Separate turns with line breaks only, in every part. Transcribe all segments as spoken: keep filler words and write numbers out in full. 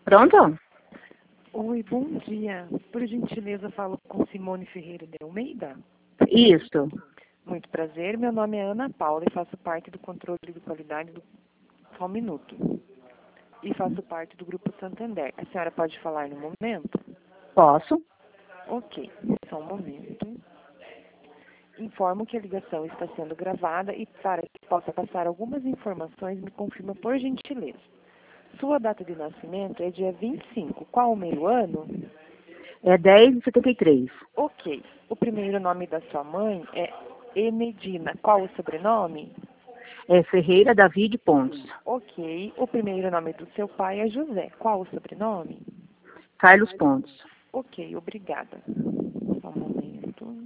Pronto?
Oi, bom dia. Por gentileza, falo com Simone Ferreira de Almeida.
Isso.
Muito prazer, meu nome é Ana Paula e faço parte do controle de qualidade do... Só um minuto. E faço parte do Grupo Santander. A senhora pode falar no momento?
Posso?
Ok, só um momento. Informo que a ligação está sendo gravada e para que possa passar algumas informações, me confirma por gentileza. Sua data de nascimento é dia vinte e cinco. Qual o meio ano?
É dez e setenta e três.
Ok. O primeiro nome da sua mãe é Emedina. Qual o sobrenome?
É Ferreira David Pontes.
Ok. O primeiro nome do seu pai é José. Qual o sobrenome?
Carlos Pontes.
Ok, obrigada. Só um momento.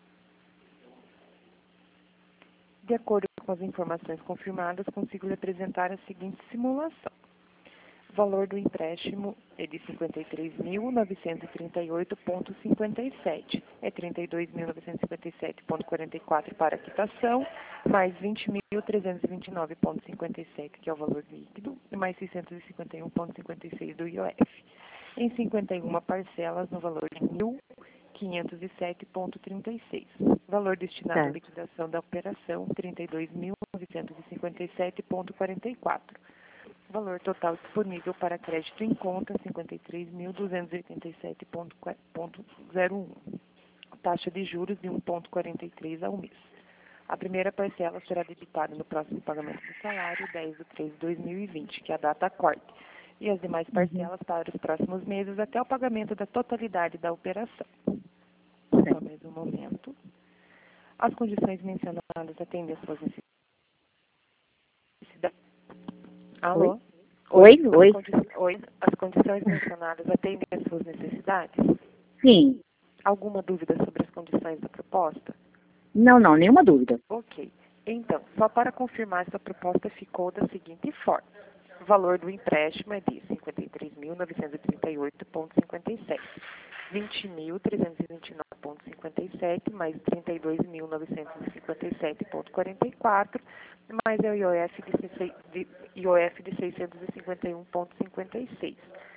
De acordo com as informações confirmadas, consigo lhe apresentar a seguinte simulação. O valor do empréstimo é de cinquenta e três mil novecentos e trinta e oito vírgula cinquenta e sete. É trinta e dois mil novecentos e cinquenta e sete vírgula quarenta e quatro para a quitação, mais vinte mil trezentos e vinte e nove vírgula cinquenta e sete, que é o valor líquido, e mais seiscentos e cinquenta e um vírgula cinquenta e seis do I O F. Em cinquenta e uma parcelas no valor de mil quinhentos e sete vírgula trinta e seis. Valor destinado à
Certo.
liquidação da operação, trinta e dois mil novecentos e cinquenta e sete vírgula quarenta e quatro. Valor total disponível para crédito em conta, cinquenta e três mil duzentos e oitenta e sete vírgula zero um. Taxa de juros de um vírgula quarenta e três ao mês. A primeira parcela será debitada no próximo pagamento do salário, dez de três de dois mil e vinte, que é a data corte. E as demais parcelas para os próximos meses até o pagamento da totalidade da operação. Só mais um momento. As condições mencionadas atendem às suas necessidades.
Oi?
Alô?
Oi?
Oi, as,
Oi?
condi Oi, as condições mencionadas atendem às suas necessidades?
Sim.
Alguma dúvida sobre as condições da proposta?
Não, não, nenhuma dúvida.
Ok. Então, só para confirmar, essa proposta ficou da seguinte forma. O valor do empréstimo é de cinquenta e três mil novecentos e trinta e oito vírgula cinquenta e sete. vinte mil trezentos e vinte e nove vírgula cinquenta e sete mais trinta e dois mil novecentos e cinquenta e sete vírgula quarenta e quatro mais é o I O F de, seiscentos de, I O F de seiscentos e cinquenta e um vírgula cinquenta e seis.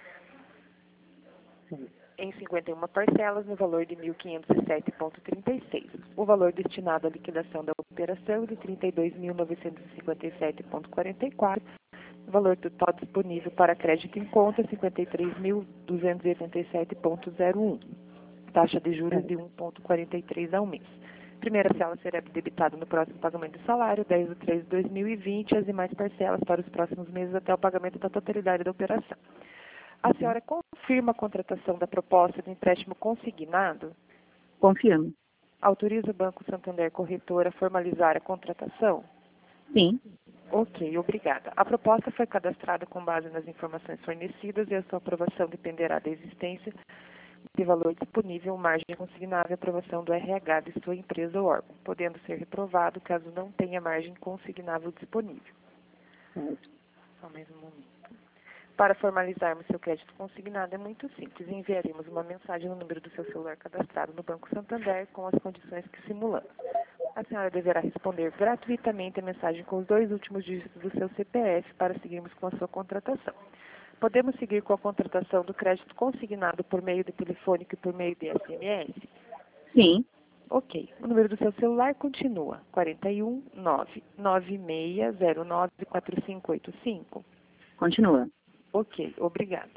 Em cinquenta e uma parcelas, no valor de mil quinhentos e sete vírgula trinta e seis. O valor destinado à liquidação da operação é de trinta e dois mil novecentos e cinquenta e sete vírgula quarenta e quatro. O valor total disponível para crédito em conta, cinquenta e três mil duzentos e oitenta e sete vírgula zero um. Taxa de juros de um vírgula quarenta e três ao mês. Primeira parcela será debitada no próximo pagamento de salário, dez de três de dois mil e vinte, as demais parcelas para os próximos meses até o pagamento da totalidade da operação. A senhora confirma a contratação da proposta de empréstimo consignado?
Confirmo.
Autoriza o Banco Santander Corretora a formalizar a contratação?
Sim.
Ok, obrigada. A proposta foi cadastrada com base nas informações fornecidas e a sua aprovação dependerá da existência de valor disponível, margem consignável e aprovação do R H de sua empresa ou órgão, podendo ser reprovado caso não tenha margem consignável disponível.
Certo.
Só mais um momento. Para formalizarmos seu crédito consignado é muito simples. Enviaremos uma mensagem no número do seu celular cadastrado no Banco Santander com as condições que simulamos. A senhora deverá responder gratuitamente a mensagem com os dois últimos dígitos do seu C P F para seguirmos com a sua contratação. Podemos seguir com a contratação do crédito consignado por meio de telefônico e por meio de S M S?
Sim.
Ok. O número do seu celular continua quatro um nove nove seis zero nove quatro cinco oito cinco.
Continua.
Ok, obrigada.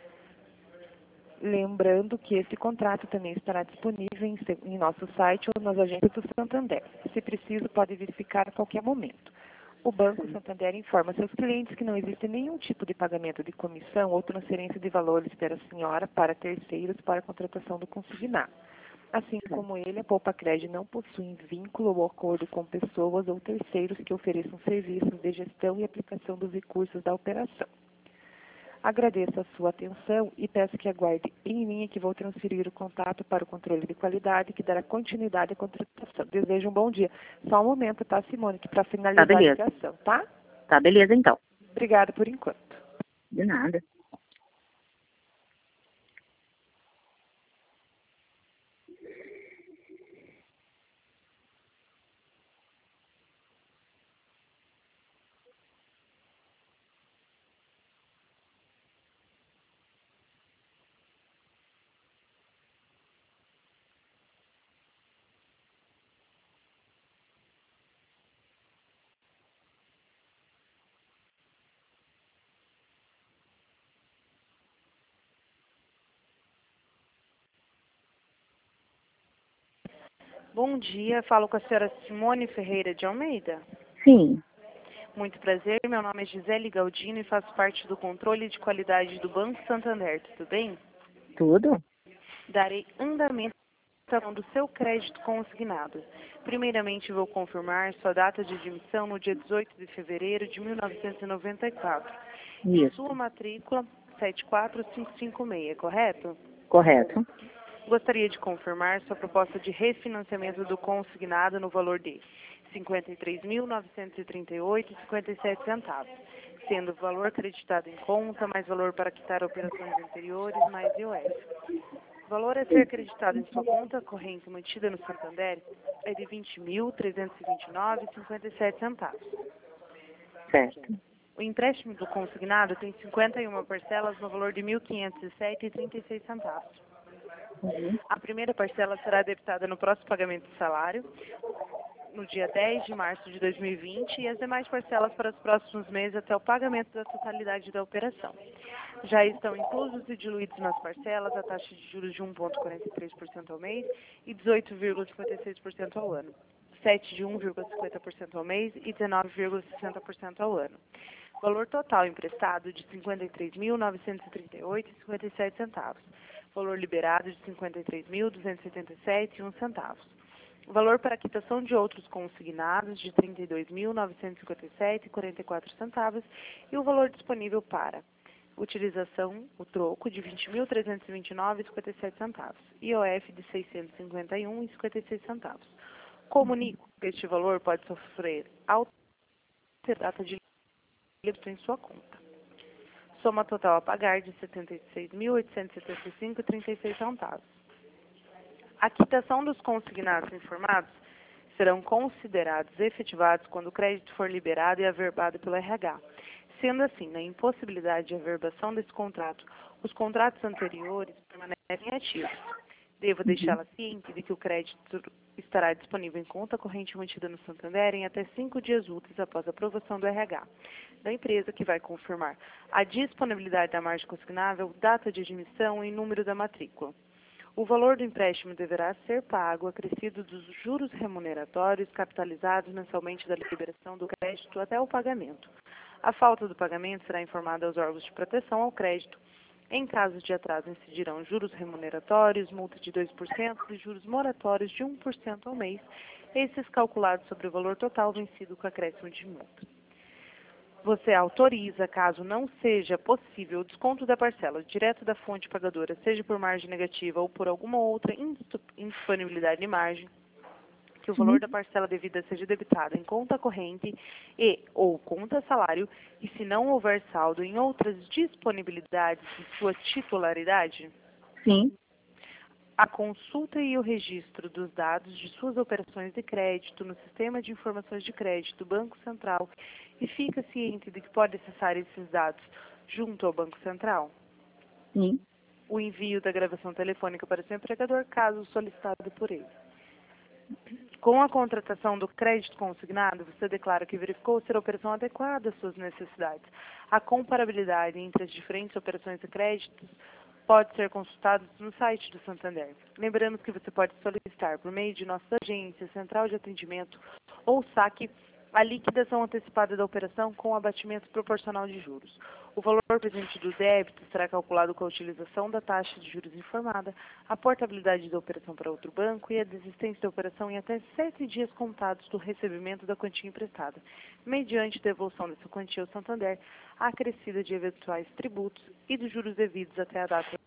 Lembrando que esse contrato também estará disponível em, se- em nosso site ou nas agências do Santander. Se preciso, pode verificar a qualquer momento. O Banco Santander informa seus clientes que não existe nenhum tipo de pagamento de comissão ou transferência de valores pela senhora para terceiros para a contratação do consignado. Assim como ele, a Poupa Cred não possui vínculo ou acordo com pessoas ou terceiros que ofereçam serviços de gestão e aplicação dos recursos da operação. Agradeço a sua atenção e peço que aguarde em linha que vou transferir o contato para o controle de qualidade que dará continuidade à contratação. Desejo um bom dia. Só um momento, tá, Simone, que para
Tá,
finalizar a
beleza.
ligação, tá?
Tá, beleza, então.
Obrigada por enquanto.
De nada.
Bom dia, falo com a senhora Simone Ferreira de Almeida.
Sim.
Muito prazer, meu nome é Gisele Galdino e faço parte do controle de qualidade do Banco Santander, tudo bem?
Tudo?
Darei andamento à questão do seu crédito consignado. Primeiramente, vou confirmar sua data de admissão no dia dezoito de fevereiro de mil novecentos e noventa e quatro. E
Isso.
sua matrícula sete quatro cinco cinco seis, correto?
Correto.
Gostaria de confirmar sua proposta de refinanciamento do consignado no valor de cinquenta e três mil novecentos e trinta e oito reais e cinquenta e sete centavos, sendo o valor acreditado em conta, mais valor para quitar operações anteriores, mais I O F. O valor a ser acreditado em sua conta corrente mantida no Santander é de vinte mil trezentos e vinte e nove reais e cinquenta e sete centavos.
Certo.
O empréstimo do consignado tem cinquenta e uma parcelas no valor de mil quinhentos e sete reais e trinta e seis centavos.
Uhum.
A primeira parcela será debitada no próximo pagamento do salário, no dia dez de março de dois mil e vinte, e as demais parcelas para os próximos meses até o pagamento da totalidade da operação. Já estão inclusos e diluídos nas parcelas a taxa de juros de um vírgula quarenta e três por cento ao mês e dezoito vírgula cinquenta e seis por cento ao ano, sete de um vírgula cinquenta por cento ao mês e dezenove vírgula sessenta por cento ao ano. Valor total emprestado de cinquenta e três mil novecentos e trinta e oito reais e cinquenta e sete centavos. Valor liberado de cinquenta e três mil duzentos e setenta e sete reais e um centavo. O valor para quitação de outros consignados de trinta e dois mil novecentos e cinquenta e sete reais e quarenta e quatro centavos e o valor disponível para utilização, o troco, de vinte mil trezentos e vinte e nove reais e cinquenta e sete centavos. I O F de seiscentos e cinquenta e um reais e cinquenta e seis centavos. Comunico que este valor pode sofrer alteração de em sua conta. Soma total a pagar de setenta e seis mil oitocentos e setenta e cinco reais e trinta e seis centavos. A quitação dos consignados informados serão considerados efetivados quando o crédito for liberado e averbado pelo R H. Sendo assim, na impossibilidade de averbação desse contrato, os contratos anteriores permanecem ativos. Devo deixá-la ciente de que o crédito estará disponível em conta corrente mantida no Santander em até cinco dias úteis após a aprovação do R H da empresa, que vai confirmar a disponibilidade da margem consignável, data de admissão e número da matrícula. O valor do empréstimo deverá ser pago acrescido dos juros remuneratórios capitalizados mensalmente da liberação do crédito até o pagamento. A falta do pagamento será informada aos órgãos de proteção ao crédito. Em caso de atraso, incidirão juros remuneratórios, multa de dois por cento e juros moratórios de um por cento ao mês, esses calculados sobre o valor total vencido com acréscimo de multa. Você autoriza, caso não seja possível, o desconto da parcela direto da fonte pagadora, seja por margem negativa ou por alguma outra indisponibilidade de margem, que o valor da parcela devida seja debitada em conta corrente e ou conta salário, e se não houver saldo em outras disponibilidades de sua titularidade,
Sim.
a consulta e o registro dos dados de suas operações de crédito no Sistema de Informações de Crédito do Banco Central, e fica ciente de que pode acessar esses dados junto ao Banco Central.
Sim.
O envio da gravação telefônica para seu empregador, caso solicitado por ele. Com a contratação do crédito consignado, você declara que verificou ser a operação adequada às suas necessidades. A comparabilidade entre as diferentes operações de crédito pode ser consultado no site do Santander. Lembramos que você pode solicitar, por meio de nossa agência, central de atendimento ou saque, a liquidação antecipada da operação com abatimento proporcional de juros. O valor presente do débito será calculado com a utilização da taxa de juros informada, a portabilidade da operação para outro banco e a desistência da operação em até sete dias contados do recebimento da quantia emprestada, mediante devolução dessa quantia ao Santander, acrescida de eventuais tributos e dos juros devidos até a data.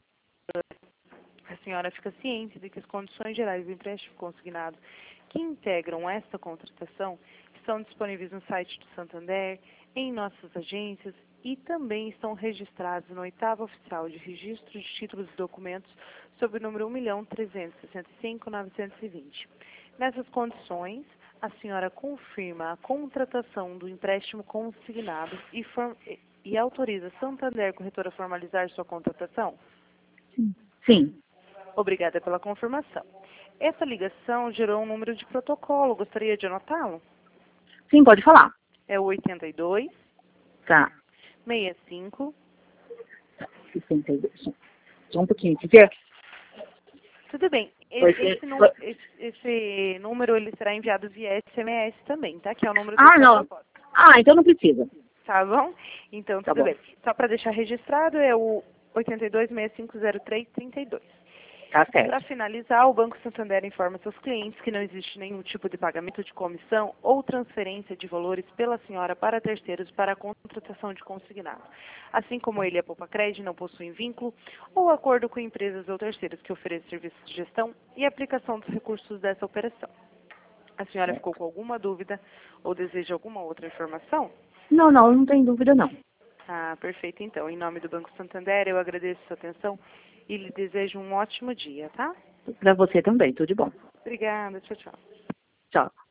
A senhora fica ciente de que as condições gerais do empréstimo consignado que integram esta contratação estão disponíveis no site do Santander, em nossas agências e também estão registrados no oitavo oficial de registro de títulos e documentos sob o número um milhão trezentos e sessenta e cinco mil novecentos e vinte. Nessas condições, a senhora confirma a contratação do empréstimo consignado e, form e autoriza Santander Corretora a formalizar sua contratação?
Sim.
Obrigada pela confirmação. Essa ligação gerou um número de protocolo. Gostaria de anotá-lo?
Sim, pode falar.
É o oitenta e dois,
Tá.
sessenta e cinco.
sessenta e dois. Só um pouquinho, quer dizer?
Tudo bem.
Porque
Esse, nu-
foi-
esse, esse número ele será enviado via S M S também, tá? Que é o número do
Ah,
seu
não.
propósito.
Ah, então não precisa.
Tá bom? Então,
Tá
tudo
bom.
bem. Só para deixar registrado, é o oito dois, seis cinco zero três, três dois.
Tá
Para
certo.
finalizar, o Banco Santander informa seus clientes que não existe nenhum tipo de pagamento de comissão ou transferência de valores pela senhora para terceiros para a contratação de consignado. Assim como ele e a Poupa Cred não possuem vínculo ou acordo com empresas ou terceiros que ofereçam serviços de gestão e aplicação dos recursos dessa operação. A senhora ficou com alguma dúvida ou deseja alguma outra informação?
Não, não, não tem dúvida não.
Ah, perfeito. Então, em nome do Banco Santander, eu agradeço a sua atenção e lhe desejo um ótimo dia, tá?
Pra você também, tudo de bom.
Obrigada. Tchau, tchau.
Tchau.